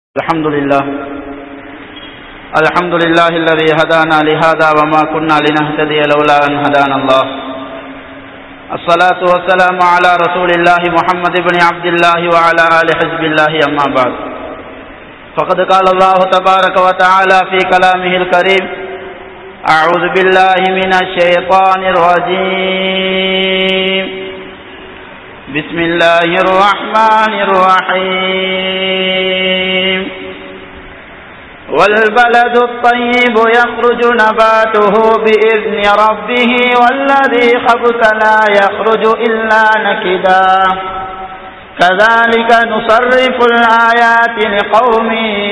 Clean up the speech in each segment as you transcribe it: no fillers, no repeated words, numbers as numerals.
الحمد لله الذي هدانا لهذا وما كنا لنهتدي لولا أن هدانا الله. الصلاة والسلام على رسول الله محمد بن عبد الله وعلى آل حزب الله أما بعد. فقد قال الله تبارك وتعالى في كلامه الكريم: أعوذ بالله من الشيطان الرجيم. بسم الله الرحمن الرحيم. والبلد الطيب يخرج نباته بإذن ربه والذي خبث لا يخرج إلا نكدا كذلك نصرف الآيات لقوم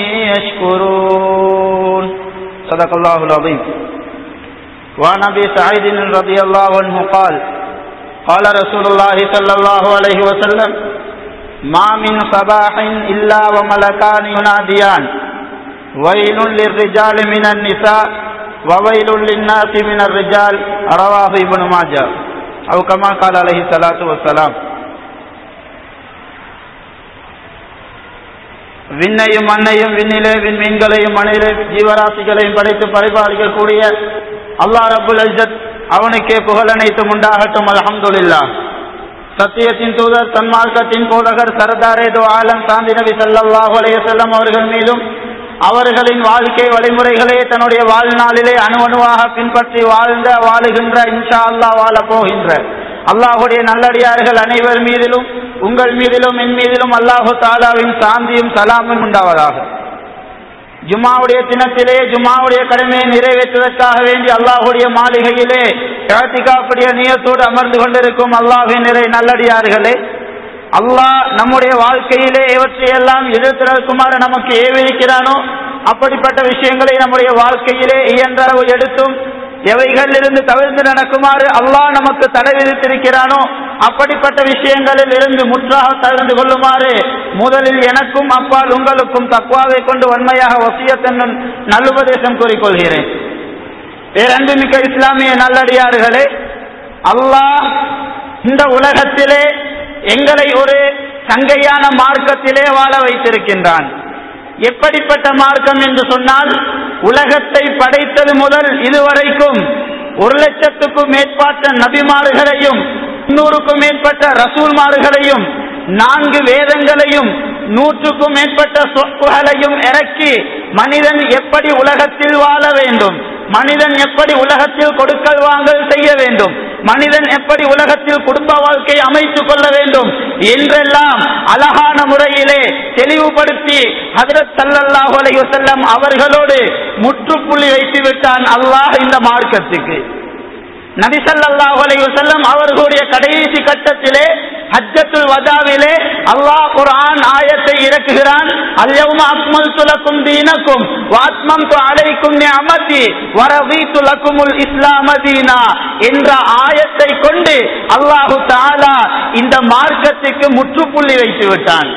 يشكرون. صدق الله العظيم. وعن أبي سعيد رضي الله عنه قال: قال رسول الله صلى الله عليه وسلم: ما من صباح إلا وملكان يناديان ويل للرجال من النساء وويل للناس من الرجال. رواه ابن ماجه أو كما قال عليه الصلاة والسلام. விண்ணையும் மண்ணையும் விண்ணிலே விண்மீன்களையும் மண்ணிலே ஜீவராசிகளையும் படைத்து பரிபாலிக்கக்கூடிய அல்லாஹ் ரப்புல் இஸ்ஸத் அவனுக்கே புகழ் அனைத்தும் உண்டாகட்டும். அல்ஹம்துலில்லாஹ். சத்தியத்தின் தூதர், சன்மார்க்கத்தின் போதகர், சர்தாரே தோ ஆலம் சாந்தி நபி ஸல்லல்லாஹு அலைஹி வஸல்லம் அவர்கள் மீதும் அவர்களின் வாழ்க்கை வழிமுறைகளே தன்னுடைய வாழ்நாளிலே அணுவணுவாக பின்பற்றி வாழுகின்ற இன்ஷா அல்லாஹ் வாழ போகின்ற அல்லாஹுடைய நல்லடியார்கள் அனைவர் மீதிலும் உங்கள் மீதிலும் என் மீதிலும் அல்லாஹு தஆலாவின் சாந்தியும் சலாமும் உண்டாவதாக. ஜும்மாவுடைய தினத்திலே ஜும்மாவுடைய கடமையை நிறைவேற்றுவதற்காக வேண்டி அல்லாஹுடைய மாளிகையிலே இஅ்திகாஃபுடைய நியத்தோடு அமர்ந்து கொண்டிருக்கும் அல்லாஹ்வின் நிறை நல்லடியார்களே, அல்லாஹ் நம்முடைய வாழ்க்கையிலே எவற்றையெல்லாம் எதிர்த்திருக்குமாறு நமக்கு ஏவிருக்கிறானோ அப்படிப்பட்ட விஷயங்களை நம்முடைய வாழ்க்கையிலே இயன்றளவு எடுத்தும் எவைகளிலிருந்து தவிர்த்து நடக்குமாறு அல்லாஹ் நமக்கு தடை விதித்திருக்கிறானோ அப்படிப்பட்ட விஷயங்களில் இருந்து முற்றாக தவிர்த்து கொள்ளுமாறு முதலில் எனக்கும் அப்பால் உங்களுக்கும் தக்வாவை கொண்டு வன்மையாக வசியத்தன் நல்லுபதேசம் கூறிக்கொள்கிறேன். பேரன்புமிக்க இஸ்லாமிய நல்லடியார்களே, அல்லாஹ் இந்த உலகத்திலே எங்களை ஒரு சங்கையான மார்க்கத்திலே வாழ வைத்திருக்கின்றான். எப்படிப்பட்ட மார்க்கம் என்று சொன்னால், உலகத்தை படைத்தது முதல் இதுவரைக்கும் 1,00,000க்கும் மேற்பட்ட நபிமார்களையும் 300க்கும் மேற்பட்ட ரசூல்மார்களையும் 4 வேதங்களையும் 100க்கும் மேற்பட்ட சொற்களையும் இறக்கி மனிதன் எப்படி உலகத்தில் வாழ வேண்டும், மனிதன் எப்படி உலகத்தில் கொடுக்கல் வாங்கல் செய்ய வேண்டும், மனிதன் எப்படி உலகத்தில் குடும்ப வாழ்க்கை அமைத்துக் கொள்ள வேண்டும் என்றெல்லாம் அழகான முறையிலே தெளிவுபடுத்தி ஹஜ்ரத் ஸல்லல்லாஹு அலைஹி வஸல்லம் அவர்களோடு முற்றுப்புள்ளி வைத்து விட்டான் அல்லாஹ் இந்த மார்க்கத்துக்கு. நபி ஸல்லல்லாஹு அலைஹி வஸல்லம் அவர்களுடைய கடைசி கட்டத்திலே ஹஜ்ஜத்துல் வதாவிலே அல்லாஹ் குர்ஆன் ஆயத்தை இறக்குகிறான். அல்யௌம அக்மல்து லக்கும் தீனக்கும் வ அத்மம்து அலைக்கும் நிஅமதி வ ரதீது லக்குமுல் இஸ்லாம தீனா என்ற ஆயத்தை கொண்டு அல்லாஹ் தஆலா இந்த மார்க்கத்துக்கு முற்றுப்புள்ளி வைத்து விட்டான்.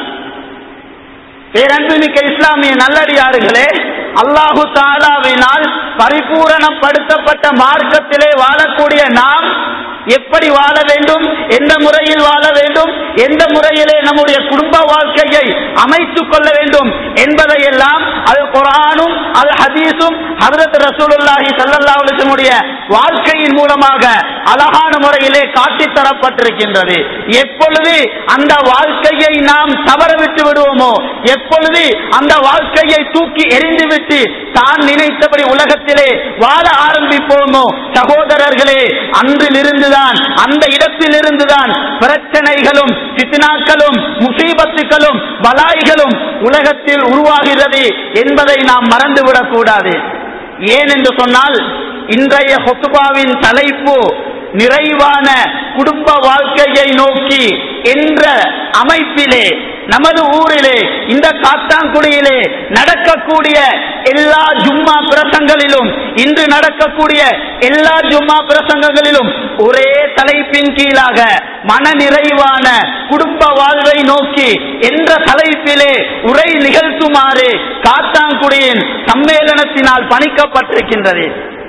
பேரன்புமிக்க இஸ்லாமிய நல்லடியார்களே, அல்லாஹு தஆலாவினால் பரிபூரணப்படுத்தப்பட்ட மார்க்கத்திலே வாழக்கூடிய நாம் எப்படி வாழ வேண்டும், எந்த முறையில் வாழ வேண்டும், எந்த முறையிலே நம்முடைய குடும்ப வாழ்க்கையை அமைத்துக் கொள்ள வேண்டும் என்பதையெல்லாம் அல் குர்ஆனும் அல் ஹதீஸும் ஹஜ்ரத் ரசூலுல்லாஹி ஸல்லல்லாஹு அலைஹி வஸல்லம் வாழ்க்கையின் மூலமாக அழகான முறையிலே காட்டித் தரப்பட்டிருக்கின்றது. எப்பொழுது அந்த வாழ்க்கையை நாம் தவறவிட்டு விடுவோமோ, எப்பொழுது அந்த வாழ்க்கையை தூக்கி எறிந்துவிட்டு தான் நினைத்தபடி உலகத்திலே வாழ ஆரம்பிப்போமோ, சகோதரர்களே, அன்றிலிருந்துதான் அந்த இடத்திலிருந்துதான் பிரச்சனைகளும் ஃபித்னாக்களும் முசீபத்துகளும் பலாய்களும் உலகத்தில் உருவாகிறது என்பதை நாம் மறந்துவிடக் கூடாது. ஏன் என்று சொன்னால், இன்றைய ஹுத்பாவின் தலைப்பு நிறைவான குடும்ப வாழ்க்கையை நோக்கி என்ற அமைப்பிலே நமது ஊரிலே இந்த காத்தாங்குடியிலே நடக்கக்கூடிய எல்லா ஜும்மா பிரசங்களிலும், இன்று நடக்கக்கூடிய எல்லா ஜும்மா பிரசங்கங்களிலும் ஒரே தலைப்பின் கீழாக மன நிறைவான குடும்ப வாழ்வை நோக்கி என்ற தலைப்பிலே உரை நிகழ்த்துமாறு காத்தாங்குடியின் சம்மேளனத்தினால் பணிக்கப்பட்டிருக்கின்றது.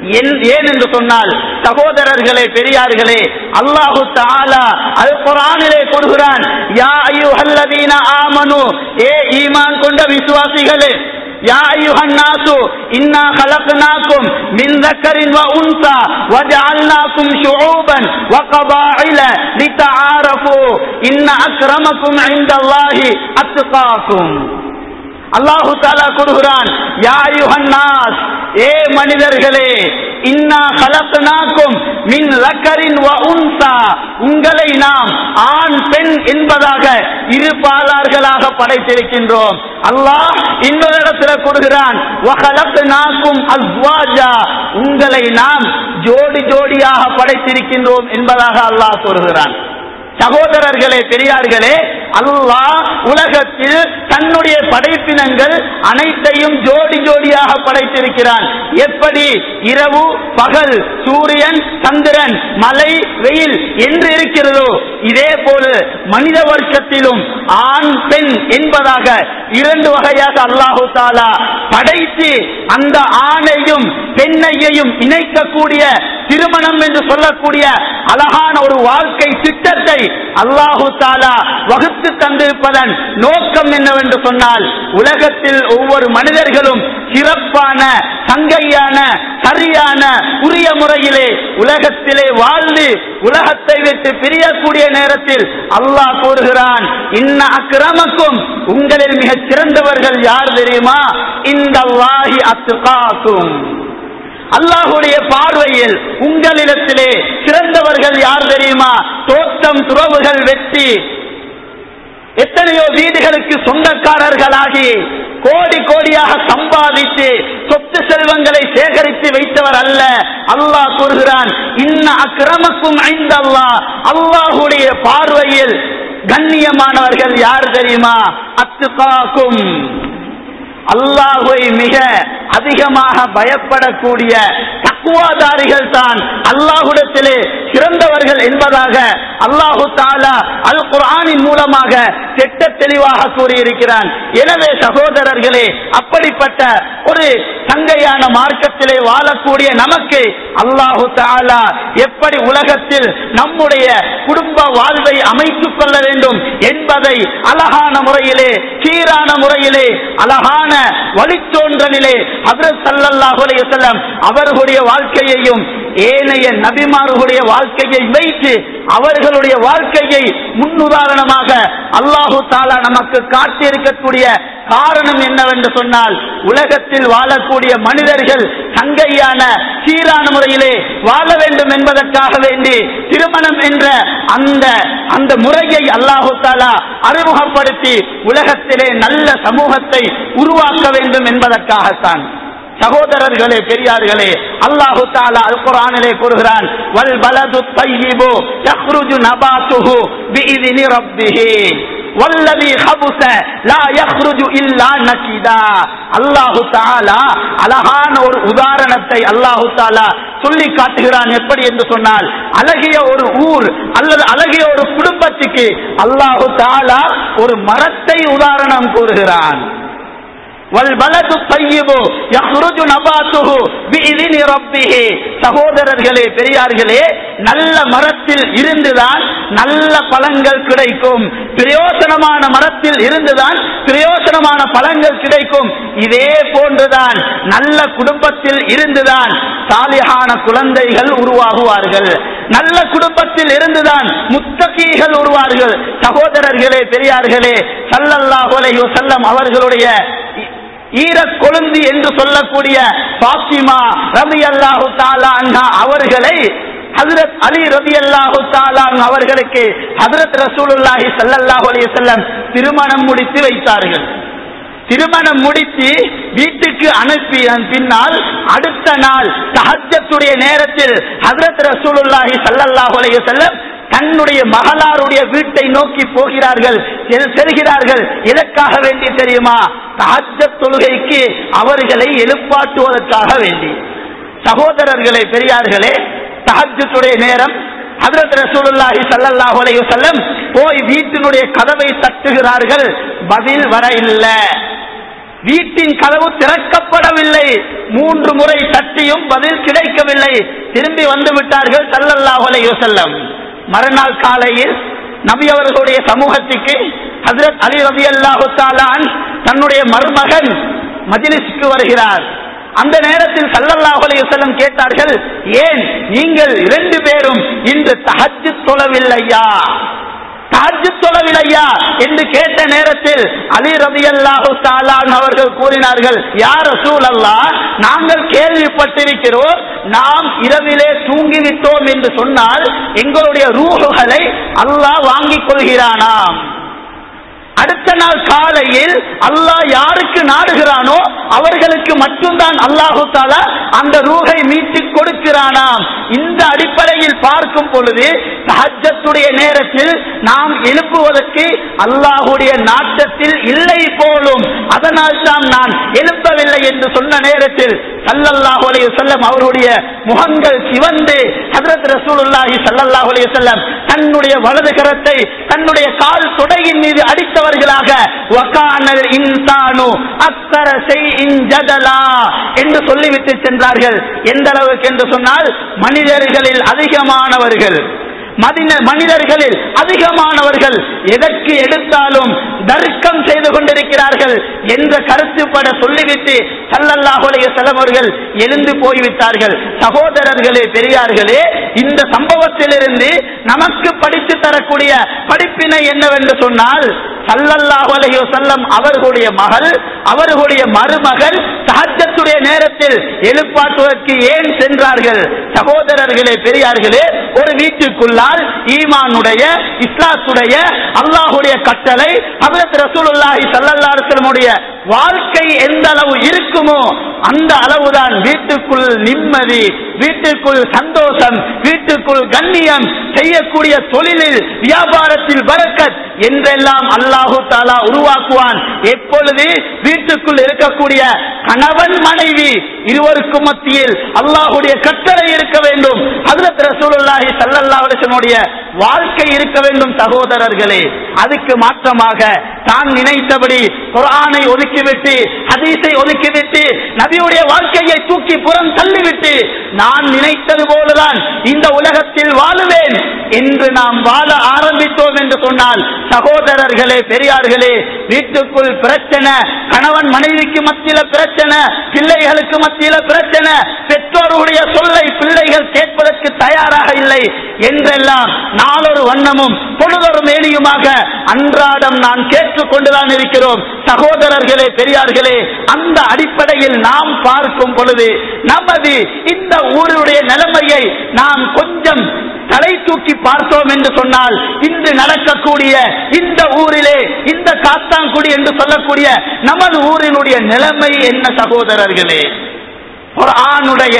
ஏன் என்று சொன்னால் சகோதரர்களே பெரியார்களே, அல்லாஹு தஆலா அல் குர்ஆனிலே கூறுகிறான், யா அய்யுஹல்லதீன ஆமனு, ஏ ஈமான் கொண்ட விசுவாசிகளே, யா அய்யுஹன் நாசு இன்னா خلقناكم من ذكر وانثى وجعلناكم شعوبا وقبائل لتعارفوا ان اكرمكم عند الله اتقاكم. அல்லாஹு தஆலா கூறுகிறான், யா அய்யுஹன் நாஸ், ஏ மனிதர்களே, இன்னா خلقناكم من ذكر وانثى, உங்களை நாம் ஆண் பெண் என்பதாக இரு பாலார்களாக படைத்திருக்கின்றோம். அல்லாஹ் இன்னொரு இடத்தில் கூறுகிறான், وخلقناكم ازواجا, உங்களை நாம் ஜோடி ஜோடியாக படைத்திருக்கின்றோம் என்பதாக அல்லாஹ் கூறுகிறான். சகோதரர்களே பெரியார்களே, அல்லாஹ் உலகத்தில் தன்னுடைய படைப்பினங்கள் அனைத்தையும் ஜோடி ஜோடியாக படைத்திருக்கிறான். எப்படி இரவு பகல், சூரியன் சந்திரன், மழை வெயில் என்று இருக்கிறதோ, இதே போல மனித வர்க்கத்திலும் ஆண் பெண் என்பதாக இரண்டு வகையாக அல்லாஹு தஆலா படைத்து அந்த ஆணையும் பெண்ணையையும் இணைக்கக்கூடிய திருமணம் என்று சொல்லக்கூடிய அழகான ஒரு வாழ்க்கை திட்டத்தை அல்லாஹு தஆலா வகுத்து தந்திருப்பதன் நோக்கம் என்னவென்று சொன்னால், உலகத்தில் ஒவ்வொரு மனிதர்களும் சிறப்பான சங்கையான சரியான உரிய முறையிலே உலகத்திலே வாழ்ந்து உலகத்தை விட்டு பிரியக்கூடிய நேரத்தில் அல்லாஹ் கூறுகிறான், இன்ன அக்ரமக்கும், உங்களில் மிகச் சிறந்தவர்கள் யார் தெரியுமா, இந்தல்லாஹி அத்காக்கும், அல்லாஹுடைய பார்வையில் உங்களிடத்திலே சிறந்தவர்கள் யார் தெரியுமா, தோட்டம் துறவுகள் வெற்றி எத்தனையோ வீடுகளுக்கு சொந்தக்காரர்களாகி கோடி கோடியாக சம்பாதித்து சொத்து செல்வங்களை சேகரித்து வைத்தவர் அல்ல. அல்லாஹ் கூறுகிறான், இன்ன அக்ரமக்கும் இந்தல்லாஹ், அல்லாஹுடைய பார்வையில் கண்ணியமானவர்கள் யார் தெரியுமா, அத்காக்கும், அல்லாஹ்வை மிக அதிகமாக பயப்படக்கூடிய தக்வாதாரிகள் தான் அல்லாஹ்விடத்திலே சிறந்தவர்கள் என்பதாக அல்லாஹு தஆலா அல் குர்ஆனின் மூலமாக திட்ட தெளிவாக கூறியிருக்கிறான். எனவே சகோதரர்களே, அப்படிப்பட்ட ஒரு சங்கையான மார்க்கத்திலே வாழக்கூடிய நமக்கு அல்லாஹு தஆலா எப்படி உலகத்தில் நம்முடைய குடும்ப வாழ்வை அமைத்துக் கொள்ள வேண்டும் என்பதை அழகான முறையிலே சீரான முறையிலே அழகான வழித்தோன்றலிலே ஹஜ்ரத் ஸல்லல்லாஹு அலைஹி வஸல்லம் அவர்களுடைய வாழ்க்கையையும் ஏனைய நபிமார்களுடைய வாழ்க்கையை வைத்து அவர்களுடைய வாழ்க்கையை முன்னுதாரணமாக அல்லாஹு தஆலா நமக்கு காட்டியிருக்கக்கூடிய காரணம் என்னவென்று சொன்னால், உலகத்தில் வாழக்கூடிய மனிதர்கள் சங்கையான சீரான முறையிலே வாழ வேண்டும் என்பதற்காக வேண்டி திருமணம் என்ற அந்த முறையை அல்லாஹு தஆலா அறிமுகப்படுத்தி உலகத்திலே நல்ல சமூகத்தை உருவாக்க வேண்டும் என்பதற்காகத்தான். சகோதரர்களே பெரியார்களே, அல்லாஹு தஆலா அல் குர்ஆனிலே கூறுகிறான், வல் பலது தய்யிபு யக்ருஜு நபாத்துஹு பிஇذن ரப்பிஹி வல்லதி ஹபஸ லா யக்ருஜு இல்லா நகிதா. அல்லாஹு தஆலா அழகான ஒரு உதாரணத்தை அல்லாஹு தஆலா சொல்லி காட்டுகிறான். எப்படி என்று சொன்னால், அழகிய ஒரு ஊர் அல்லது அழகிய ஒரு குடும்பத்துக்கு அல்லாஹு தஆலா ஒரு மரத்தை உதாரணம் கூறுகிறான். வல்பலது தய்யிபு யக்ருஜு நபாத்துஹு பிஇذن ரப்பிஹி. சகோதரர்களே பெரியார்களே, நல்ல மரத்தில் இருந்துதான் நல்ல பழங்கள் கிடைக்கும். பிரயோசனமான மரத்தில் இருந்துதான் பிரயோசனமான பழங்கள் கிடைக்கும். இதே போன்றுதான் நல்ல குடும்பத்தில் இருந்துதான் சாலிஹான குழந்தைகள் உருவாகுவார்கள். நல்ல குடும்பத்தில் இருந்துதான் முத்தகீகள் உருவார்கள். சகோதரர்களே பெரியார்களே, ஸல்லல்லாஹு அலைஹி வஸல்லம் அவர்களுடைய ஈரக்கொழுந்தி என்று சொல்லக்கூடிய ஃபாத்திமா ரலியல்லாஹு தஆலா அன்ஹா அவர்களை ஹஜ்ரத் அலி ரலியல்லாஹு தஆலா அவர்களுக்கு ஹஜ்ரத் ரசூலுல்லாஹி ஸல்லல்லாஹு அலைஹி வஸல்லம் திருமணம் முடித்து வைத்தார்கள். திருமணம் முடித்து வீட்டுக்கு அனுப்பிய பின்னால் அடுத்த நாள் தஹஜ்ஜுடைய நேரத்தில் ஹஜ்ரத் ரசூலுல்லாஹி ஸல்லல்லாஹு அலைஹி வஸல்லம் தன்னுடைய மகளாருடைய வீட்டை நோக்கி போகிறார்கள். செல்கிறார்கள். எதற்காக வேண்டி தெரியுமா? தஹஜ்ஜத் தொழுகைக்கு அவர்களை எழுப்பாட்டுவதற்காக வேண்டி. சகோதரர்களே பெரியார்களே, தஹஜ்ஜுடைய நேரம் ஹஜ்ரத் ரசூலுல்லாஹி ஸல்லல்லாஹு அலைஹி வஸல்லம் போய் வீட்டினுடைய கதவை தட்டுகிறார்கள். பதில் வர இல்லை. வீட்டின் கதவு திறக்கப்படவில்லை. 3 முறை தட்டியும் பதில் கிடைக்கவில்லை. திரும்பி வந்து விட்டார்கள் ஸல்லல்லாஹு அலைஹி வஸல்லம். மறுநாள் காலையில் நபி அவர்களுடைய சமூகத்துக்கு ஹஜ்ரத் அலி ரலியல்லாஹு தஆலா தன்னுடைய மருமகன் மஜ்லிஸ்க்கு வருகிறார். அந்த நேரத்தில் ஸல்லல்லாஹு அலைஹி வஸல்லம் கேட்டார்கள், ஏன் நீங்கள் 2 பேரும் இன்று தஹஜ்ஜுத் தொழவில்லையா, தஹஜ்ஜுத் தொழவில்லையா என்று கேட்ட நேரத்தில் அலி ரலியல்லாஹு தஆலா அவர்கள் கூறினார்கள், யா ரசூலல்லாஹ், நாங்கள் கேள்விப்பட்டிருக்கிறோம், நாம் இரவிலே தூங்கிவிட்டோம் என்று சொன்னால் எங்களுடைய ரூஹுகளை அல்லாஹ் வாங்கிக் கொள்கிறானாம். அடுத்த நாள் காலையில் அல்லாஹ் யாருக்கு நாடுகிறானோ அவர்களுக்கு மட்டும்தான் அல்லாஹு தஆலா அந்த ரூஹை மீட்டு கொடுக்கிறானாம். இந்த அடிப்படையில் பார்க்கும் பொழுது தஹஜ்ஜுடைய நேரத்தில் நாம் எழுப்புவதற்கு அல்லாஹ்வுடைய நாட்டத்தில் இல்லை போலும், அதனால் தான் நான் எழுப்பவில்லை என்று சொன்ன நேரத்தில் ஸல்லல்லாஹு அலைஹி வஸல்லம் அவருடைய முகங்கள் சிவந்து ஹஜ்ரத் ரசூலுல்லாஹி ஸல்லல்லாஹு அலைஹி வஸல்லம் தன்னுடைய வலது கரத்தை தன்னுடைய கால் தொடையின் மீது அடித்தவர்களாக வகானல் இன்சானு அக்ஸர ஷைஇன் ஜதலா என்று சொல்லிவிட்டு சென்றார்கள். எந்த அளவுக்கு என்று சொன்னால் மனிதர்களில் அதிகமானவர்கள் எதற்கு எடுத்தாலும் தர்க்கம் செய்து கொண்டிருக்கிறார்கள் என்ற கருத்துப்பட சொல்லிவிட்டு ஸல்லல்லாஹு அலைஹி வஸல்லம் அவர்கள் எழுந்து போய்விட்டார்கள். சகோதரர்களே, பெரியார்களே, இந்த சம்பவத்திலிருந்து நமக்கு படித்து தரக்கூடிய படிப்பினை என்னவென்று சொன்னால், ஸல்லல்லாஹு அலைஹி வஸல்லம் அவர்களுடைய அவர்களுடைய மருமகள் தஹஜ்ஜுடைய நேரத்தில் எழுப்பாட்டுவதற்கு ஏன் சென்றார்கள்? சகோதரர்களே, பெரியார்களே, ஒரு வீட்டுக்குள்ளால் ஈமானுடைய, இஸ்லாத்துடைய, அல்லாஹ்வுடைய கட்டளை, ஹஜ்ரத் ரசூலுல்லாஹி ஸல்லல்லாஹு அலைஹி வஸல்லம் வாழ்க்கை எந்த அளவு இருக்குமோ அந்த அளவுதான் வீட்டுக்குள் நிம்மதி, வீட்டுக்குள் சந்தோஷம், வீட்டுக்குள் கண்ணியம், செய்யக்கூடிய தொழிலில் வியாபாரத்தில் பரக்கத் என்றெல்லாம் அல்லாஹு தஆலா உருவாக்குவான். எப்பொழுது வீட்டுக்குள் இருக்கக்கூடிய கணவன் மனைவி இருவருக்கும் மத்தியில் அல்லாஹ்வுடைய கட்டளை இருக்க வேண்டும், ஹஜ்ரத் ரசூலுல்லாஹி ஸல்லல்லாஹு அலைஹி வஸல்லம் வாழ்க்கை இருக்க வேண்டும். சகோதரர்களே, அதுக்கு மாற்றமாக தான் நினைத்தபடி குர்ஆனை ஒதுக்கிவிட்டு, ஹதீஸை ஒதுக்கிவிட்டு, நபியுடைய வாழ்க்கையை தூக்கி புறம் தள்ளிவிட்டு, நான் நினைத்தது போலதான் இந்த உலகத்தில் வாழுவேன் என்று நாம் வாழ ஆரம்பித்தோம் என்று சொன்னால், சகோதரர்களே, பெரியார்களே, வீட்டுக்குள் பிரச்சனை, கணவன் மனைவிக்கு மத்தியில பிரச்சனை, பிள்ளைகளுக்கு மத்தியில பிரச்சனை, பெற்றோருடைய சொல்லை பிள்ளைகள் கேட்பதற்கு தயாராக இல்லை என்றெல்லாம் நாளொரு வண்ணமும் பொழுதொரு மேனியுமாக அன்றாடம் நான் கேட்டுக்கொண்டுதான் இருக்கிறோம். சகோதரர்களே, பெரியார்களே, அந்த அடிப்படையில் நாம் பார்க்கும் பொழுது நமது இந்த ஊருடைய நிலைமையை நாம் கொஞ்சம் தலை தூக்கி பார்த்தோம் என்று சொன்னால், இன்று நடக்கக்கூடிய இந்த ஊரிலே, இந்த காத்தாங்குடி என்று சொல்லக்கூடிய நமது ஊரினுடைய நிலைமை என்ன? சகோதரர்களே, குர்ஆனுடைய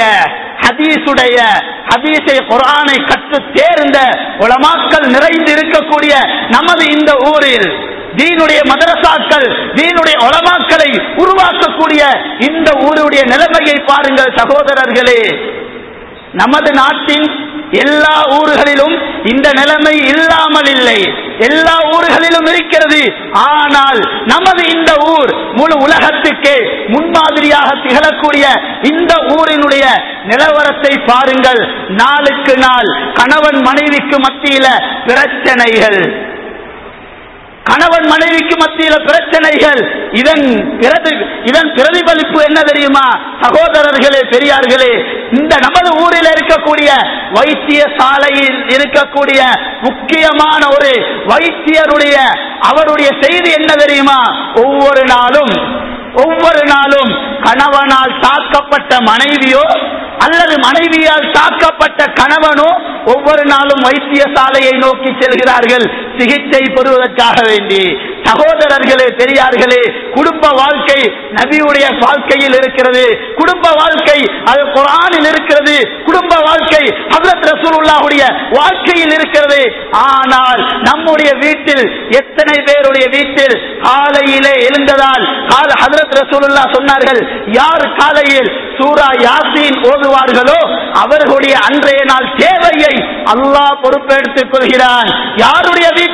ஹதீஸை குர்ஆனை கற்று தேர்ந்த உலமாக்கள் நிறைந்து இருக்கக்கூடிய நமது இந்த ஊரில் தீனுடைய மதரசாக்கள், தீனுடைய உலமாக்களை உருவாக்கக்கூடிய இந்த ஊருடைய நிலைமையை பாருங்கள். சகோதரர்களே, நமது நாட்டின் எல்லா ஊர்களிலும் இந்த நிலைமை இல்லாமல் இல்லை, எல்லா ஊர்களிலும் இருக்கிறது. ஆனால் நமது இந்த ஊர் முழு உலகத்துக்கு முன்மாதிரியாக திகழக்கூடிய இந்த ஊரினுடைய நிலவரத்தை பாருங்கள். நாளுக்கு நாள் கணவன் மனைவிக்கு மத்தியில பிரச்சனைகள், கணவன் மனைவிக்கு மத்தியில பிரச்சனைகள். இதன் பிரதிபலிப்பு என்ன தெரியுமா? சகோதரர்களே, பெரியார்களே, இந்த நமது ஊரில் இருக்கக்கூடிய வைத்தியசாலையில் இருக்கக்கூடிய முக்கியமான ஒரு வைத்தியருடைய அவருடைய செய்தி என்ன தெரியுமா? ஒவ்வொரு நாளும் கணவனால் தாக்கப்பட்ட மனைவியோ அல்லது மனைவியால் தாக்கப்பட்ட கணவனோ ஒவ்வொரு நாளும் வைத்தியசாலையை நோக்கி செல்கிறார்கள் சிகிச்சை பெறுவதற்காக வேண்டி. சகோதரர்களே, பெரியார்களே, குடும்ப வாழ்க்கை நபியுடைய வாழ்க்கையில் இருக்கிறது, குடும்ப வாழ்க்கை அது குர்ஆனில் இருக்கிறது, குடும்ப வாழ்க்கை ஹஜ்ரத் ரசூலுல்லாஹுடைய வாழ்க்கையில் இருக்கிறது. ஆனால் நம்முடைய வீட்டில் எத்தனை பேருடைய வீட்டில் காலையிலே எழுந்ததால் ஹஜ்ரத் ரசூலுல்லாஹ் சொன்னார்கள், யார் காலையில் சூரா யாசீன் ஓதுவார்களோ அவர்களுடைய அன்றைய நாள் தேவையை அல்லாஹ் பொறுப்பெடுத்துக் கொள்கிறான். யாருடைய வீட்டில்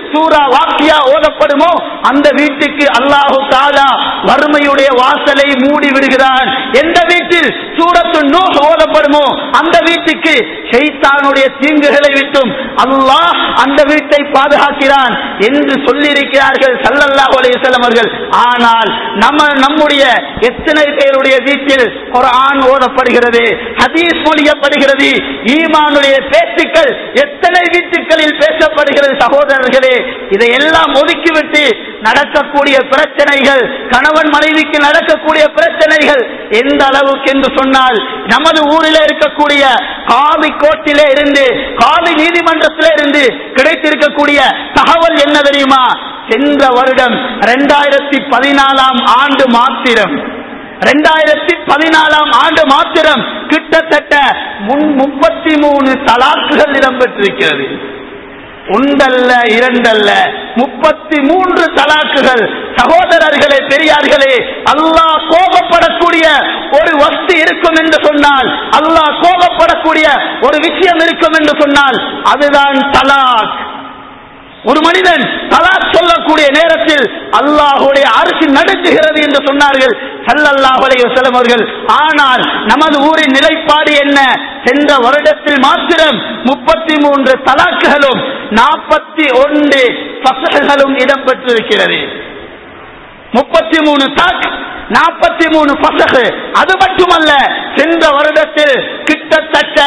சூரா வாக்கியா ஓதப்படுமோ அந்த வீட்டுக்கு அல்லாஹு தஆலா வறுமையுடைய வாசலை மூடி விடுகிறான். எந்த வீட்டில் சூரத்து நூஹ் ஓதப்படுமோ அந்த வீட்டுக்கு ஷைத்தானுடைய தீங்குகளை விட்டும் அல்லாஹ் அந்த வீட்டை பாதுகாக்கிறான் என்று சொல்லியிருக்கிறார்கள் ஸல்லல்லாஹு அலைஹி வஸல்லம் அவர்கள். ஆனால் நம்முடைய எத்தனை பேருடைய வீட்டில் குர்ஆன் ஓதப்படுகிறது, ஹதீஸ் மொழியப்படுகிறது, ஈமானுடைய பேச்சுக்கள் எத்தனை வீட்டுகளில் பேசப்படுகிறது? சகோதரர்களே, இதையெல்லாம் ஒதுக்கிவிட்டு நடக்கக்கூடிய பிரச்சனைகள், கணவன் மனைவிக்கு நடக்கக்கூடிய பிரச்சனைகள் எந்த அளவுக்கு என்று சொன்னால், நமது ஊரில் இருக்கக்கூடிய காதி கோர்ட்டிலே இருந்து, காதி நீதிமன்றத்திலே இருந்து கிடைத்திருக்கக்கூடிய தகவல் என்ன தெரியுமா? சென்ற வருடம் 2014 ஆண்டு மாத்திரம் 2014 ஆண்டு மாத்திரம் கிட்டத்தட்ட 33 தலாக்குகள் இடம்பெற்றிருக்கிறது. ஒன்றல்ல இரண்டல்ல 33 தலாக்குகள். சகோதரர்களே, பெரியார்களே, அல்லாஹ் கோபப்படக்கூடிய ஒரு வஸ்து இருக்கும் என்று சொன்னால், அல்லாஹ் கோபப்படக்கூடிய ஒரு விஷயம் இருக்கும் என்று சொன்னால் அதுதான் தலாக். ஒரு மனிதன் தலாக் சொல்லக்கூடிய நேரத்தில் அல்லாஹ்வுடைய அர்ஷ் நடுங்குகிறது என்று சொன்னார்கள் ஸல்லல்லாஹு அலைஹி வஸல்லம் அவர்கள். ஆனால் நமது ஊரின் நிலைப்பாடு என்ன? சென்ற வருடத்தில் மாத்திரம் 33 தலாக்குகளும் 41 ஃபஸ்ஹுகளும் இடம்பெற்றிருக்கிறது. 33 தலாக், 43 ஃபஸ்ஹ். அது மட்டுமல்ல, சென்ற வருடத்தில் கிட்டத்தட்ட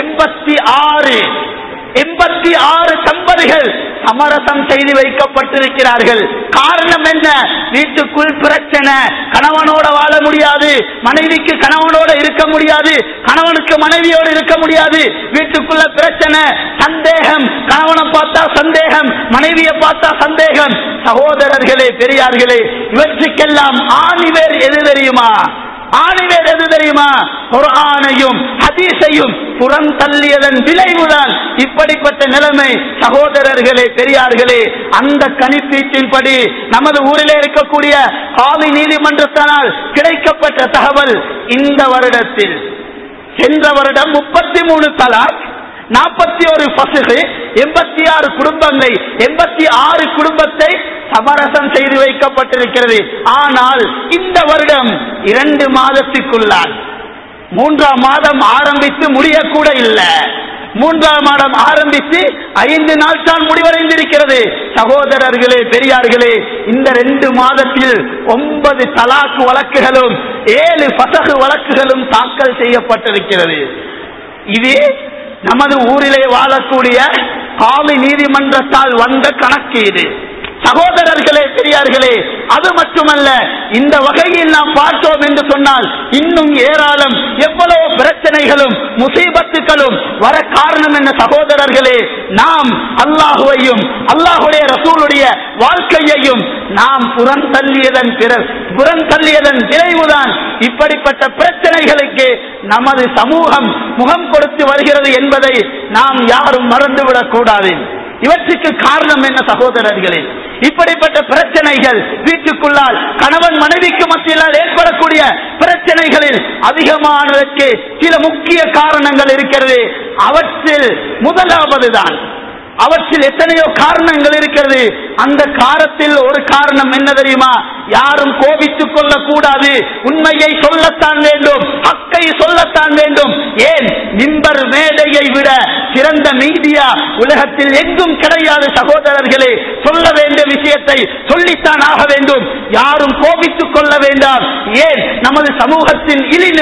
86 தம்பதிகள் சமரசம் செய்து வைக்கப்பட்டிருக்கிறார்கள். காரணம் என்ன? வீட்டுக்குள் பிரச்சனை, கணவனோட வாழ முடியாது, மனைவிக்கு கணவனோட இருக்க முடியாது, கணவனுக்கு மனைவியோடு இருக்க முடியாது, வீட்டுக்குள்ள பிரச்சனை, சந்தேகம், கணவனை பார்த்தா சந்தேகம், மனைவியை பார்த்தா சந்தேகம். சகோதரர்களே, பெரியார்களே, இவற்றுக்கெல்லாம் ஆணிவேர் எது தெரியுமா? ஆணிவேர் எது தெரியுமா? குர்ஆனையும் ஹதீஸையும் புறம் தள்ளியதன் விளைவுதான் இப்படிப்பட்ட நிலைமை. சகோதரர்களே, பெரியார்களே, அந்த கணிப்பீட்டின்படி நமது ஊரிலே இருக்கக்கூடிய காதி நீதிமன்றத்தினால் கிடைக்கப்பட்ட தகவல், இந்த வருடத்தில் சென்ற வருடம் 33 தலாக், 41 ஃபஸ்ஹ், 86 குடும்பங்கள், 86 குடும்பத்தை சமரசம் செய்து வைக்கப்பட்டிருக்கிறது. ஆனால் இந்த வருடம் 2 மாதத்துக்குள்ளால், 3ஆம் மாதம் ஆரம்பித்து முடியக்கூட இல்லை, 3ஆம் மாதம் ஆரம்பித்து 5 நாள் தான் முடிவடைந்திருக்கிறது. சகோதரர்களே, பெரியார்களே, இந்த 2 மாதத்தில் 9 தலாக் வழக்குகளும் 7 ஃபஸ்ஹ் வழக்குகளும் தாக்கல் செய்யப்பட்டிருக்கிறது. இது நமது ஊரிலே வாழக்கூடிய காதி நீதிமன்றத்தால் வந்த கணக்கீடு. சகோதரர்களே, பெரியார்களே, அது மட்டுமல்ல, இந்த வகையில் நாம் பார்த்தோம் என்று சொன்னால் இன்னும் ஏராளம், எவ்வளவு பிரச்சனைகளும் முசீபத்துகளும் வர காரணம் என்ன? சகோதரர்களே, நாம் அல்லாஹுவையும் அல்லாஹுடைய ரசூலுடைய வாழ்க்கையையும் நாம் புறந்தள்ளியதன் விளைவுதான் இப்படிப்பட்ட பிரச்சனைகளுக்கு நமது சமூகம் முகம் கொடுத்து வருகிறது என்பதை நாம் யாரும் மறந்துவிடக் கூடாது. இவற்றுக்கு காரணம் என்ன? சகோதரர்களே, இப்படிப்பட்ட பிரச்சனைகள் வீட்டுக்குள்ளால் கணவன் மனைவிக்கு மத்தியில் ஏற்படக்கூடிய பிரச்சனைகளில் அதிகமானதற்கு சில முக்கிய காரணங்கள் இருக்கிறது. அவற்றில் முதலாவதுதான், அவற்றில் எத்தனையோ காரணங்கள் இருக்கிறது. அந்த காரணத்தில் ஒரு காரணம் என்ன தெரியுமா? யாரும் கோபித்துக் கொள்ளக்கூடாது, உண்மையை சொல்லத்தான் வேண்டும், ஹக்கை சொல்லத்தான் வேண்டும். ஏன்? மிம்பர் மேடையை விட சிறந்த மீடியா உலகத்தில் எங்கும் கிடையாது. சகோதரர்களே, சொல்ல வேண்டிய விஷயத்தை சொல்லித்தான் ஆக வேண்டும். யாரும் கோபித்துக் கொள்ள வேண்டாம். ஏன்? நமது சமூகத்தின்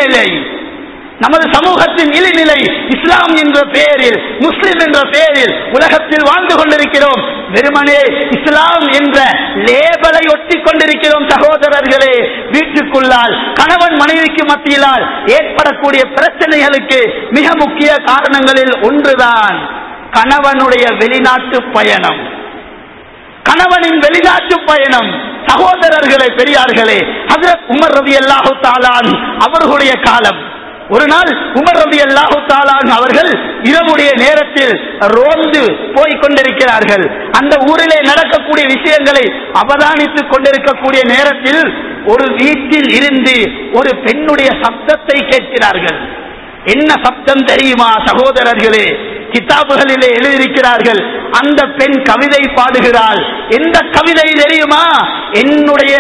இழிநிலை இஸ்லாம் என்ற பெயரில், முஸ்லிம் என்ற பெயரில் உலகத்தில் வாழ்ந்து கொண்டிருக்கிறோம். வெறுமனே இஸ்லாம் என்ற லேபலை ஒட்டி கொண்டிருக்கிறோம். சகோதரர்களே, வீட்டுக்குள்ளால் கணவன் மனைவிக்கு மத்தியிலால் ஏற்படக்கூடிய பிரச்சனைகளுக்கு மிக முக்கிய காரணங்களில் ஒன்றுதான் கணவனுடைய வெளிநாட்டு பயணம். கணவனின் வெளிநாட்டு பயணம். சகோதரர்களே, பெரியார்களே, ஹஜ்ரத் உமர் ரலியல்லாஹு தஆலா அவர்களுடைய காலம். ஒரு நாள் உமர் ரலியல்லாஹு தஆலா அவர்கள் இரவுடைய நேரத்தில் ரோந்து போய் கொண்டிருக்கிறார்கள். அந்த ஊரிலே நடக்கக்கூடிய விஷயங்களை அவதானித்துக் கொண்டிருக்கக்கூடிய நேரத்தில் ஒரு வீட்டில் இருந்து ஒரு பெண்ணுடைய சப்தத்தை கேட்கிறார்கள். என்ன சப்தம் தெரியுமா? சகோதரர்களே, கிதாபுகளிலே எழுதியிருக்கிறார்கள், அந்த பெண் கவிதை பாடுகிறாள். எந்த கவிதை தெரியுமா? என்னுடைய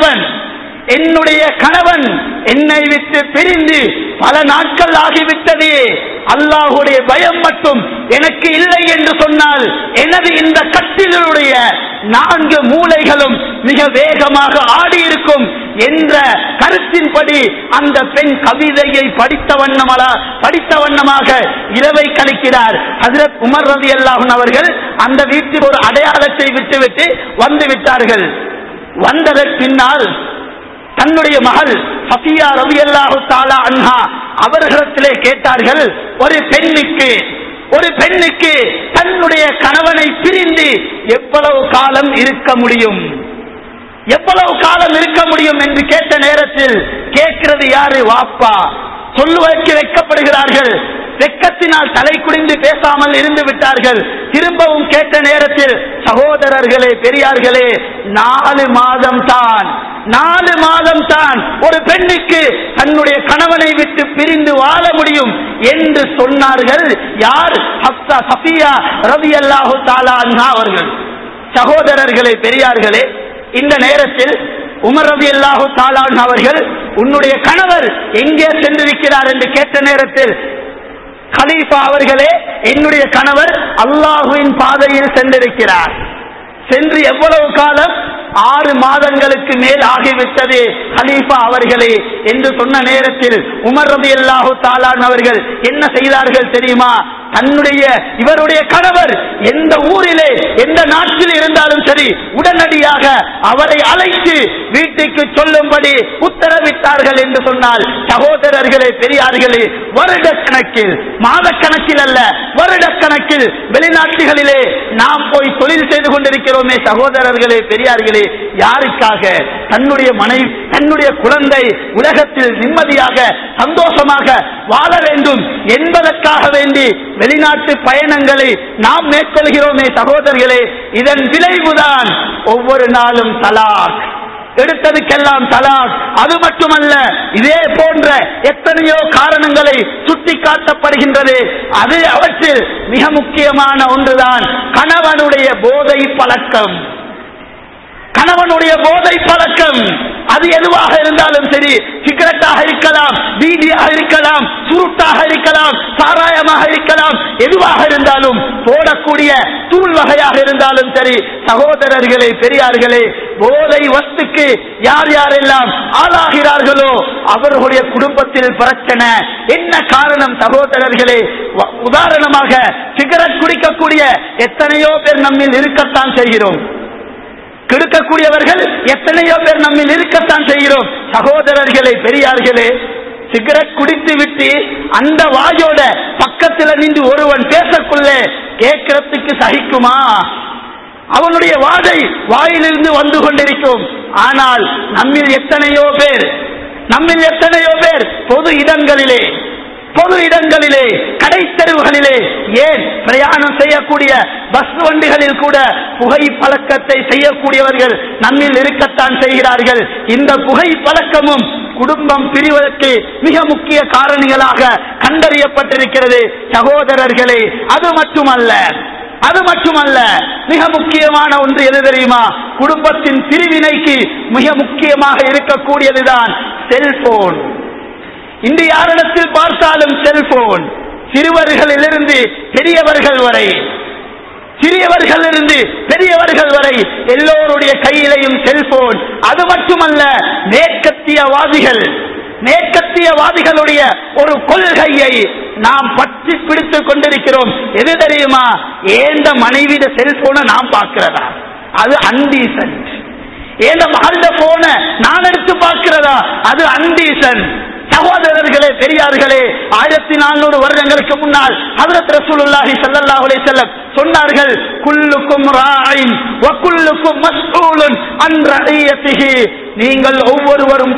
கணவன் என்னை விட்டு பிரிந்து பல நாட்கள் ஆகிவிட்டது. அல்லாஹ்வுடைய பயம் மட்டும் எனக்கு இல்லை என்று சொன்னால் எனது இந்த கட்டிலுடைய 4 மூலைகளும் மிக வேகமாக ஆடி இருக்கும் என்ற கருத்தின்படி அந்த பெண் கவிதையை படித்த வண்ணமாக இரவை கழிக்கிறார். ஹஜ்ரத் உமர் ரலியல்லாஹு அன்ஹு அவர்கள் அந்த வீட்டில் ஒரு அடையாளத்தை விட்டுவிட்டு வந்து விட்டார்கள். வந்ததற்கு பின்னால் தன்னுடைய மகள் சஃபியா ரலியல்லாஹு தஆலா அன்ஹா அவர்களிடத்திலே கேட்டார்கள், ஒரு பெண்ணுக்கு தன்னுடைய கணவனை பிரிந்து எவ்வளவு காலம் இருக்க முடியும் என்று கேட்ட நேரத்தில் கேட்கிறது யாரு? வாப்பா. சொல்லுவதற்கு வெட்கப்படுகிறார்கள். வெட்கத்தினால் தலை குனிந்து பேசாமல் இருந்து விட்டார்கள். திரும்பவும் கேட்ட நேரத்தில் சகோதரர்களே, பெரியார்களே, 4 மாதம் தான் ஒரு பெண்ணுக்கு தன்னுடைய கணவனை விட்டு பிரிந்து வாழ முடியும் என்று சொன்னார்கள். யார்? ஹப்ஸா சஃபியா ரலியல்லாஹு தஆலா அன்ஹா அவர்கள். சகோதரர்களே, பெரியார்களே, இந்த நேரத்தில் உமர் ரலியல்லாஹு தஆலா அன்ஹு அவர்கள் உன்னுடைய கணவர் எங்கே சென்றிருக்கிறார் என்று கேட்ட நேரத்தில், கலீஃபா அவர்களே, என்னுடைய கணவர் அல்லாஹ்வின் பாதையில் சென்றிருக்கிறார். சென்று எவ்வளவு காலம்? 6 மாதங்களுக்கு மேல் ஆகிவிட்டது கலீஃபா அவர்களே என்று சொன்ன நேரத்தில் உமர் ரலியல்லாஹு தஆலா அவர்கள் என்ன செய்தார்கள் தெரியுமா? இவருடைய கணவர் எந்த ஊரிலே எந்த நாட்டில் இருந்தாலும் சரி உடனடியாக அவரை அழைத்து வீட்டுக்கு சொல்லும்படி உத்தரவிட்டார்கள் என்று சொன்னால், சகோதரர்களே, பெரியார்களே, வருடக்கணக்கில், மாதக்கணக்கில் அல்ல, வருடக்கணக்கில் வெளிநாட்டுகளிலே நாம் போய் தொழில் செய்து கொண்டிருக்கிறோமே சகோதரர்களே, பெரியார்களே, யாருக்காக? தன்னுடைய மனைவி, தன்னுடைய குழந்தை உலகத்தில் நிம்மதியாக சந்தோஷமாக வாழ வேண்டும் என்பதற்காக வேண்டி வெளிநாட்டு பயணங்களை நாம் மேற்கொள்கிறோமே சகோதரர்களே. இதன் விளைவுதான் ஒவ்வொரு நாளும் தலாக், எடுத்ததுக்கெல்லாம் தலாக். அது மட்டுமல்ல, இதே போன்ற எத்தனையோ காரணங்களை சுட்டிக்காட்டப்படுகின்றது. அது அவற்றில் மிக முக்கியமான ஒன்றுதான் கணவனுடைய போதை பழக்கம். அது எதுவாக இருந்தாலும் சரி, சிகரெட்டாக இருக்கலாம், பீடியாக இருக்கலாம், சுருட்டாக இருக்கலாம், சாராயமாக இருக்கலாம், எதுவாக இருந்தாலும், போடக்கூடிய தூள் வகையாக இருந்தாலும் சரி, சகோதரர்களே, பெரியார்களே, போதை வஸ்துக்கு யார் யாரெல்லாம் ஆளாகிறார்களோ அவர்களுடைய குடும்பத்தில் பிரச்சனை. என்ன காரணம் சகோதரர்களே? உதாரணமாக சிகரெட் குடிக்கக்கூடிய எத்தனையோ பேர் நம்மில் இருக்கத்தான் செய்கிறோம். கெடுக்கக்கூடியவர்கள் எத்தனையோ பேர் நம்மில் இருக்கத்தான் செய்கிறோம். சகோதரர்களே, பெரியார்களே, சிகரெட் குடித்து விட்டு அந்த வாயோட பக்கத்தில் நின்று ஒருவன் பேசக்குள்ள கேட்கறதுக்கு சகிக்குமா? அவனுடைய வாதை வாயிலிருந்து வந்து கொண்டிருக்கும். ஆனால் நம்மில் எத்தனையோ பேர் பொது இடங்களிலே, கடை தெருவுகளிலே, ஏன் பிரயாணம் செய்யக்கூடிய பஸ் வண்டிகளில் கூட புகை பழக்கத்தை செய்யக்கூடியவர்கள் நம்மில் இருக்கத்தான் செய்கிறார்கள். இந்த புகை பழக்கமும் குடும்பம் பிரிவதற்கு மிக முக்கிய காரணிகளாக கண்டறியப்பட்டிருக்கிறது சகோதரர்களே. அது மட்டுமல்ல, மிக முக்கியமான ஒன்று எது தெரியுமா? குடும்பத்தின் பிரிவினைக்கு மிக முக்கியமாக இருக்கக்கூடியதுதான் செல்போன். இன்று யாரிடத்தில் பார்த்தாலும் செல்போன். சிறுவர்களிலிருந்து பெரியவர்கள் வரை எல்லோருடைய கையிலையும் செல்போன். அது மட்டுமல்ல, மேற்கத்தியவாதிகளுடைய ஒரு கொள்கையை நாம் பற்றி பிடித்துக் கொண்டிருக்கிறோம். எது தெரியுமா? ஏந்த மனைவிட செல்போனை நாம் பார்க்கிறதா, அது அன்டீசன்ட். ஏந்த மகள போன நான் எடுத்து பார்க்கிறதா, அது அன்டீசன்ட். சகோதரர்களே, பெரியார்களே, 1400 வருடங்களுக்கு முன்னால் ஹஜ்ரத் ரசூலுல்லாஹி ஸல்லல்லாஹு அலைஹி வஸல்லம் சொன்னார்கள், குல்லுக்கும் ராயின் வ குல்லுக்கும் மஸ்ஊலுன் அன் ரஇயத்திஹி. நீங்கள் ஒவ்வொருவரும்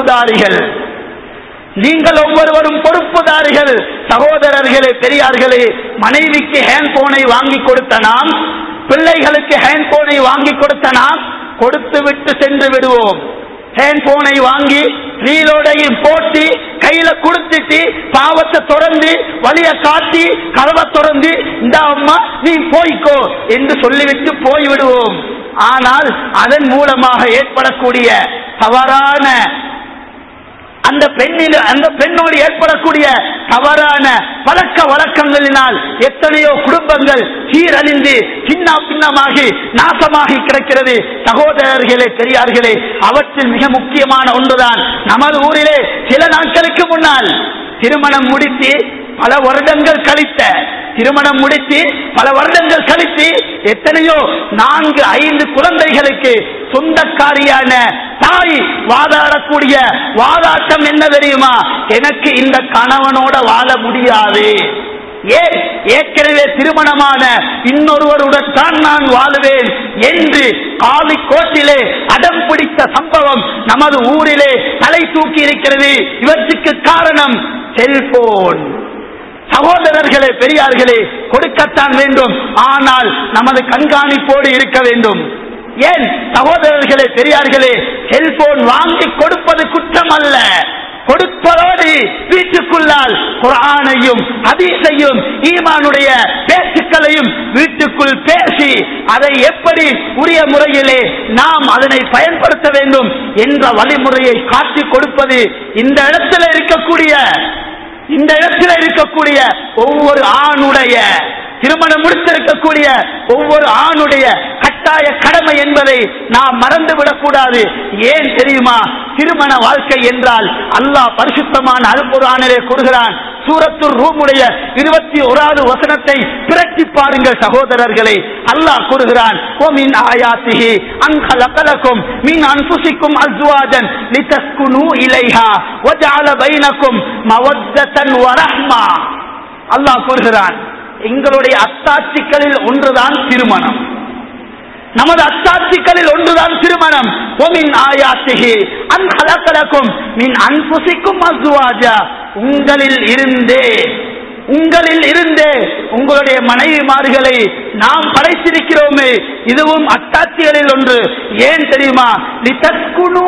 பொறுப்புதாரிகள். சகோதரர்களே, பெரியார்களே, மனைவிக்கு ஹேண்ட்போனை வாங்கி கொடுத்த நாம், பிள்ளைகளுக்கு ஹேண்ட்போனை வாங்கி கொடுத்த நாம் கொடுத்து விட்டு சென்று விடுவோம். ஹேண்ட்போனை வாங்கி ரீலோடையும் போட்டு கை கையில கொடுத்துட்டு பாவத்தை தொடர்ந்து வழிய காட்டி கதவை தொடர்ந்து இந்த அம்மா நீ போய்க்கோ என்று சொல்லிவிட்டு போய்விடுவோம். ஆனால் அதன் மூலமாக ஏற்படக்கூடிய தவறான அந்த பெண்ணோடு ஏற்படக்கூடிய தவறான பழக்க வழக்கங்களினால் எத்தனையோ குடும்பங்கள் சீரழிந்து சின்ன பின்னமாகி நாசமாகி கிடக்கிறது. சகோதரர்களே, பெரியார்களே, அவற்றில் மிக முக்கியமான ஒன்றுதான் நமது ஊரிலே சில நாட்களுக்கு முன்னால் திருமணம் முடித்து பல வருடங்கள் கழித்து எத்தனையோ 4-5 குழந்தைகளுக்கு சொந்தக்காரியான தாய் வாதாடக்கூடிய வாதாட்டம் என்ன தெரியுமா? எனக்கு இந்த கணவனோட வாழ முடியாது, ஏற்கனவே திருமணமான இன்னொருவருடன் தான் நான் வாழுவேன் என்று காலி கோட்டிலே அடம் பிடித்த சம்பவம் நமது ஊரிலே தலை தூக்கி இருக்கிறது. இவற்றுக்கு காரணம் செல்போன். சகோதரர்களே, பெரியார்களே, கொடுக்கத்தான் வேண்டும், ஆனால் நமது கண்காணிப்போடு இருக்க வேண்டும். ஏன் சகோதரர்களே, பெரியார்களே, செல்போன் வாங்கி கொடுப்பது குற்றம் அல்ல. கொடுப்பதோடு வீட்டுக்குள்ளால் குர்ஆனையும் ஹதீஸையும் ஈமானுடைய பேச்சுக்களையும் வீட்டுக்குள் பேசி அதை எப்படி உரிய முறையிலே நாம் அதனை பயன்படுத்த வேண்டும் என்ற வழிமுறையை காட்டிக் கொடுப்பது இந்த இடத்தில் இருக்கக்கூடிய ஒவ்வொரு ஆணுடைய திருமணம் முடித்திருக்கக்கூடிய ஒவ்வொரு ஆணுடைய கட்டாய கடமை என்பதை நாம் மறந்துவிடக் கூடாது. ஏன் தெரியுமா? திருமண வாழ்க்கை என்றால் அல்லாஹ் பரிசுத்தமான அல் குர்ஆனிலே கூறுகிறான். சூரத்துர் ரூமுடைய 21வது வசனத்தை பிரட்டி பாருங்கள் சகோதரர்களே. அல்லாஹ் கூறுகிறான், "ஓ மின் ஆயாத்திஹி அன் கலகலகும் மின் அன்ஃபுசிக்கும் அஸ்வாஜன் லிதஸ்குனு இலைஹா வ ஜஅல பைனக்கும் மவத்தன் வ ரஹ்மா." அல்லாஹ் கூறுகிறான், எங்களுடைய அத்தாட்சிகளில் ஒன்றுதான் திருமணம். நமது அத்தாட்சிகளில் ஒன்றுதான் திருமணம். ஒமின் ஆயாத்திஹி அன் கலகலகும் மின் அன்ஃபுசிக்கும் அஸ்வாஜா, உங்களில் இருந்தே உங்களுடைய மனைவிமார்களை நாம் படைத்திருக்கிறோமே, இதுவும் அத்தாட்சிகளில் ஒன்று. ஏன் தெரியுமா? லிதஸ்குனு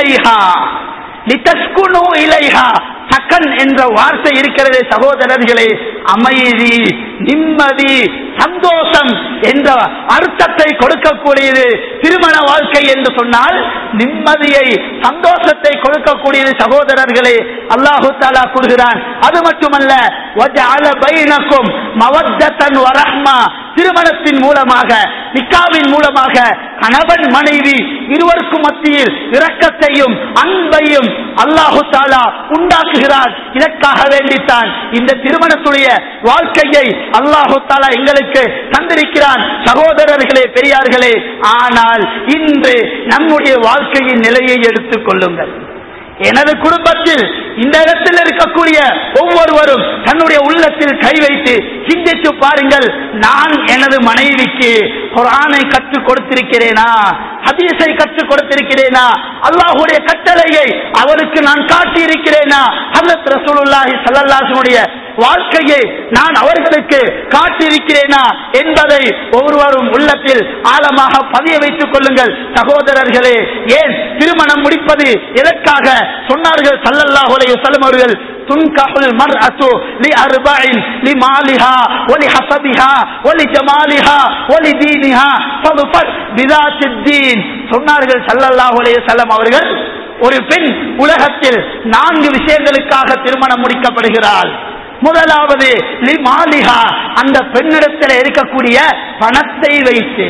இலைஹா. சக்கன் என்ற வார்த்தை இருக்கிறதே சகோதரர்களே, அமைதி, நிம்மதி, சந்தோஷம் என்ற அர்த்தத்தை கொடுக்கக்கூடியது. திருமண வாழ்க்கை என்று சொன்னால் நிம்மதியை, சந்தோஷத்தை கொடுக்கக்கூடியது சகோதரர்களே. அல்லாஹு தஆலா கூறுகிறான், அது மட்டுமல்ல, வஜஅல பைனக்கும் மவத்தன் வ ரஹ்மா. திருமணத்தின் மூலமாக, நிக்காவின் மூலமாக கணவன் மனைவி இருவருக்கும் மத்தியில் இரக்கத்தையும் அன்பையும் அல்லாஹு தஆலா உண்டாக்குகிறார். இதற்காக வேண்டித்தான் இந்த திருமணத்துடைய வாழ்க்கையை அல்லாஹு தஆலா எங்களுக்கு தந்திருக்கிறான். சகோதரர்களே, பெரியார்களே, ஆனால் இன்று நம்முடைய வாழ்க்கையின் நிலையை எடுத்துக் கொள்ளுங்கள். எனது குடும்பத்தில் இந்த இடத்தில் இருக்கக்கூடிய ஒவ்வொருவரும் தன்னுடைய உள்ளத்தில் கை வைத்து சிந்தித்து பாருங்கள். நான் எனது மனைவிக்கு குர்ஆனை கற்றுக் கொடுத்திருக்கிறேனா? ஹதீஸை கற்றுக் கொடுத்திருக்கிறேனா? அல்லாஹ்வுடைய கட்டளையை அவருக்கு நான் காட்டி இருக்கிறேனா? ஹஜ்ரத் ரசூலுல்லாஹி ஸல்லல்லாஹு அலைஹி வஸல்லம் வாழ்க்கையை நான் அவர்களுக்கு காட்டியிருக்கிறேனா என்பதை ஒவ்வொருவரும் உள்ளத்தில் ஆழமாக பதிய வைத்துக் கொள்ளுங்கள். சகோதரர்களே, ஏன் திருமணம் முடிப்பது எதற்காக சொன்னார்கள் ஸல்லல்லாஹு அலைஹி வஸல்லம் அவர்கள்? துன்கஹுல் மர்அத்து லிஅர்பஇன் லிமாலிஹா வலிஹஸபிஹா வலிஜமாலிஹா வலிதீனிஹா ஃபதுஃபர் பிதாத்தித்தீன். சொன்னார்கள் ஸல்லல்லாஹு அலைஹி வஸல்லம் அவர்கள், ஒரு பெண் உலகத்தில் 4 விஷயங்களுக்காக திருமணம் முடிக்கப்படுகிறாள். முதலாவது லிமாலிஹா, அந்த பெண்ணிடத்தில் இருக்கக்கூடிய பணத்தை வைத்து,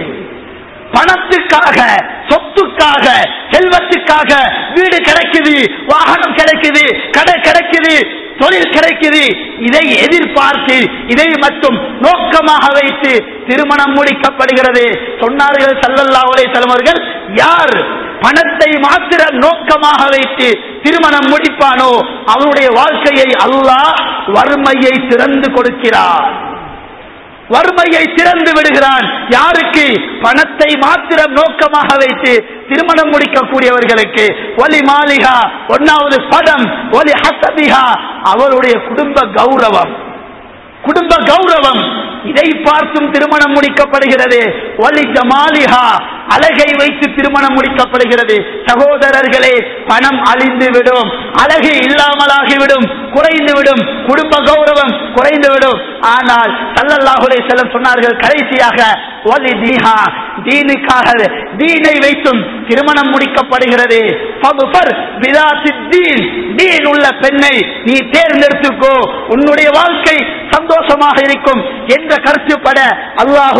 பணத்துக்காக, சொத்துக்காக, செல்வத்துக்காக வீடு கிடைக்குது, வாகனம் கிடைக்குது, கடை கிடைக்குது, தொழில் கிடைக்குது, இதை எதிர்பார்த்து இதை மட்டும் நோக்கமாக வைத்து திருமணம் முடிக்கப்படுகிறது. சொன்னார்கள் ஸல்லல்லாஹு அலைஹி வஸல்லம் அவர்கள், யார் பணத்தை மாத்திரம் நோக்கமாக வைத்து திருமணம் முடிப்பானோ அவருடைய வாழ்க்கையை அல்லாஹ் வறுமையை திறந்து கொடுக்கிறார், வறுமையை திறந்து விடுகிறான். யாருக்கு? பணத்தை மாத்திரம் நோக்கமாக வைத்து திருமணம் முடிக்கக்கூடியவர்களுக்கு. ஒலி மாலிகா, 1வது படம். ஒலி ஹசபிஹா, அவருடைய குடும்ப கௌரவம். இதை பார்த்தும் திருமணம் முடிக்கப்படுகிறது. வலி ஜமாலிஹா, அழகை வைத்து திருமணம் முடிக்கப்படுகிறது. சகோதரர்களே, பணம் அழிந்துவிடும், அழகு இல்லாமலாகிவிடும், குறைந்துவிடும், குடும்ப கௌரவம் குறைந்துவிடும். ஆனால் ஸல்லல்லாஹு அலைஹி வஸல்லம் சொன்னார்கள், கடைசியாக வலி தீஹா, தீனுக்காக தீனை வைத்தும் திருமணம் முடிக்கப்படுகிறது. ஃபதுஃபர் பிதாத்தித் தீன், தீன் உள்ள பெண்ணை நீ தேர்ந்தெடுத்துக்கோ, உன்னுடைய வாழ்க்கை சந்தோஷமாக இருக்கும் என்ற கருத்துப்பட அல்லாஹு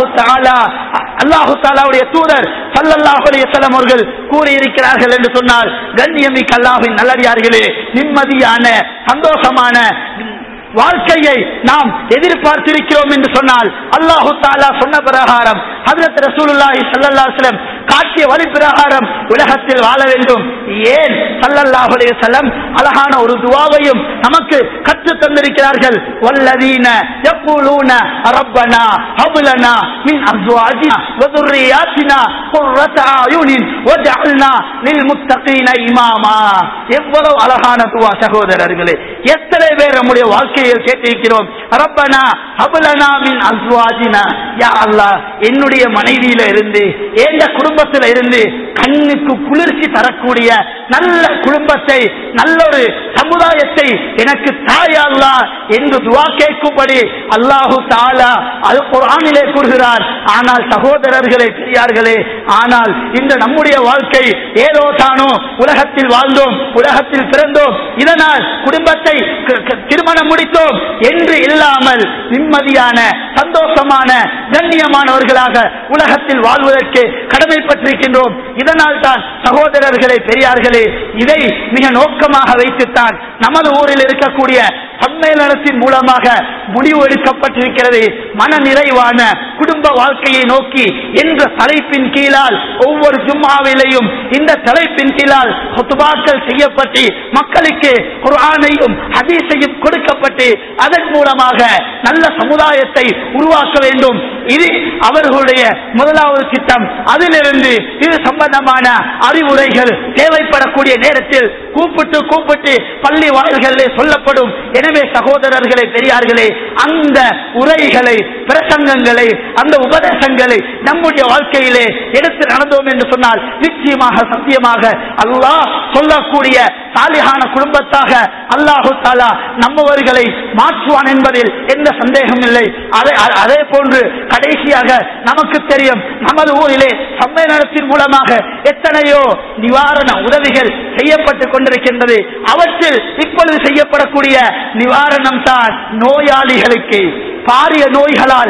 தஆலாவுடைய தூதர் ஸல்லல்லாஹு அலைஹி வஸல்லம் அவர்கள் கூறியிருக்கிறார்கள் என்று சொன்னால், கண்ணியமிக்க அல்லாஹ்வின் நல்லடியார்களே, நிம்மதியான சந்தோஷமான வாழ்க்கையை நாம் எதிர்பார்த்திருக்கிறோம் என்று சொன்னால், அல்லாஹு தஆலா சொன்ன பிரகாரம், ஹஜ்ரத் ரசூலுல்லாஹி ஸல்லல்லாஹு அலைஹி வஸல்லம் காட்டிய வழி பிரகாரம் உலகத்தில் வாழ வேண்டும். ஏன் ஸல்லல்லாஹு அலைஹி வஸல்லம் அழகான ஒரு துஆவையும் நமக்கு கற்று தந்திருக்கிறார்கள். வல்லதீன யகூலூன ரப்பனா ஹப் லனா மின் அஸ்வாஜினா வ ذُرِّيَّاتِنَا قُرَّةَ أَعْيُنٍ وَاجْعَلْنَا لِلْمُتَّقِينَ إِمَامًا. எவ்வளவு அழகான துஆ சகோதரர்களே! எத்தனை பேர் நம்முடைய வாழ்க்கையில் கேட்டிருக்கிறோம், ரப்பனா ஹப் லனா மின் அஸ்வாஜினா, யா அல்லாஹ், என்னுடைய மனைவியில இருந்து, எந்த குடும்பத்தில் இருந்து கண்ணுக்கு குளிர்ச்சி தரக்கூடிய நல்ல குடும்பத்தை, நல்ல ஒரு சமுதாயத்தை எனக்கு தாயா அல்லாஹ் என்று துஆ கேட்கும்படி அல்லாஹு தஆலா அல் குர்ஆனிலே கூறுகிறார். ஆனால் சகோதரர்களே, பெரியார்களே, ஆனால் இந்த நம்முடைய வாழ்க்கை ஏதோ தானோ உலகத்தில் வாழ்ந்தோம், உலகத்தில் பிறந்தோம், இதனால் குடும்பத்தை திருமணம் முடித்தோம் என்று இல்லாமல் நிம்மதியான சந்தோஷமான கண்ணியமானவர்களாக உலகத்தில் வாழ்வதற்கு கடமைப்பட்டிருக்கின்றோம். இதனால் தான் சகோதரர்களே, பெரியார்களே, இதை மிக நோக்கமாக வைத்துத்தான் நமது ஊரில் இருக்கக்கூடிய சம்மேளனத்தின் மூலமாக முடிவு எடுக்கப்பட்டிருக்கிறது. மன நிறைவான குடும்ப வாழ்க்கையை நோக்கி என்ற தலைப்பின் கீழால் ஒவ்வொரு ஜும்ஆவிலேயும் இந்த தலைப்பின் கீழால் ஹுத்பாக்கள் செய்யப்பட்டு மக்களுக்கு குர்ஆனையும் ஹதீஸையும் கொடுக்கப்பட்டு அதன் மூலமாக நல்ல சமுதாயத்தை உருவாக்க வேண்டும். இது அவர்களுடைய முதலாவது திட்டம். அதிலிருந்து இது சம்பந்தமான அறிவுரைகள் தேவைப்படக்கூடிய நேரத்தில் கூப்பிட்டு பள்ளி வாயில்களிலே சொல்லப்படும். எனவே சகோதரர்களே, பெரியார்களே, அந்த உரைகளை, பிரசங்கங்களை, அந்த உபதேசங்களை நம்முடைய வாழ்க்கையிலே எடுத்து நடந்தோம் என்று சொன்னால் நிச்சயமாக சத்தியமாக அல்லாஹ் சொல்லக்கூடிய சாலிஹான குடும்பத்தாக அல்லாஹு தஆலா நம்மவர்களை மாற்றுவான் என்பதில் எந்த சந்தேகம் இல்லை. அதே போன்று கடைசியாக நமக்கு தெரியும், நமது ஊரிலே சம்மேளனத்தின் மூலமாக எத்தனையோ நிவாரண உதவிகள் செய்யப்பட்டுக் கொண்டிருக்கின்றது. அவற்றில் இப்பொழுது செய்யப்படக்கூடிய நிவாரணம் தான் நோயாளிகளுக்கு, பாரிய நோய்களால்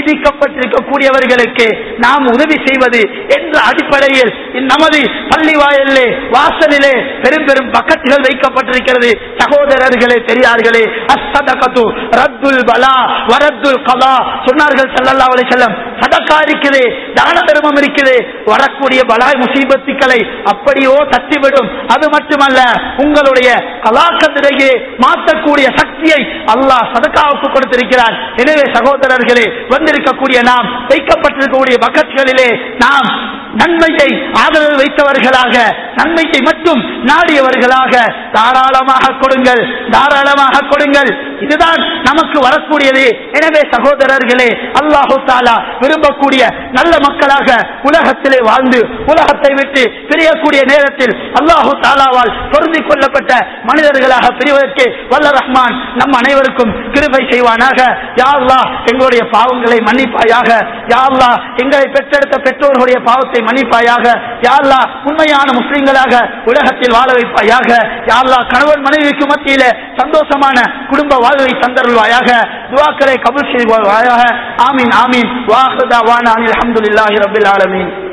பீடிக்கப்பட்டிருக்கக்கூடியவர்களுக்கு நாம் உதவி செய்வது என்ற அடிப்படையில் நமது பள்ளி வாயிலே வாசலிலே பெரும் பெரும் பக்கத்துகள் வைக்கப்பட்டிருக்கிறது. சகோதரர்களே, பெரியார்களே, அஸ்ஸதகத்து ரத்துல் பலா வரத்துல் கலா சொன்னார்கள் ஸல்லல்லாஹு அலைஹி வஸல்லம். சதகா இருக்குது, தான தர்மம் இருக்குது, வரக்கூடிய பலாய் முசீபத்துக்களை அப்படியோ தட்டிவிடும். அது மட்டுமல்ல, உங்களுடைய கலாக்கத்திலேயே மாற்றக்கூடிய சக்தியை அல்லாஹ் சதகாவுக்கு கொடுத்திருக்கிறார். எனவே சகோதரர்களே, வந்திருக்கக்கூடிய நாம் வைக்கப்பட்டிருக்கக்கூடிய பக்கத்துகளிலே நாம் நன்மையை ஆதரவு வைத்தவர்களாக, நன்மையை மட்டும் நாடியவர்களாக தாராளமாக கொடுங்கள், தாராளமாக கொடுங்கள். இதுதான் நமக்கு வரக்கூடியது. எனவே சகோதரர்களே, அல்லாஹு தஆலா விரும்பக்கூடிய நல்ல மக்களாக உலகத்திலே வாழ்ந்து உலகத்தை விட்டு பிரியக்கூடிய நேரத்தில் அல்லாஹு தஆலாவால் பொருந்திக் கொள்ளப்பட்ட மனிதர்களாக பிரிவதற்கு வல்ல ரஹ்மான் நம் அனைவருக்கும் கிருபை செய்வானாக. யா அல்லாஹ், எங்களுடைய பாவங்களை மன்னிப்பாயாக. யா அல்லாஹ், எங்களை பெற்றெடுத்த பெற்றோர்களுடைய பாவத்தை மன்னிப்பாயாக. யா அல்லாஹ், உண்மையான முஸ்லிம்களாக உலகத்தில் வாழ வைப்பாயாக. யா அல்லாஹ், கணவன் மனைவிக்கு மத்தியிலே சந்தோஷமான குடும்ப வாழ்வை தந்தருள்வாயாக. துஆக்களை கபூல் செய்வாயாக. ஆமீன் ஆமீன். வாஹிரு தஅவானா அல்ஹம்துலில்லாஹி ரப்பில் ஆலமீன்.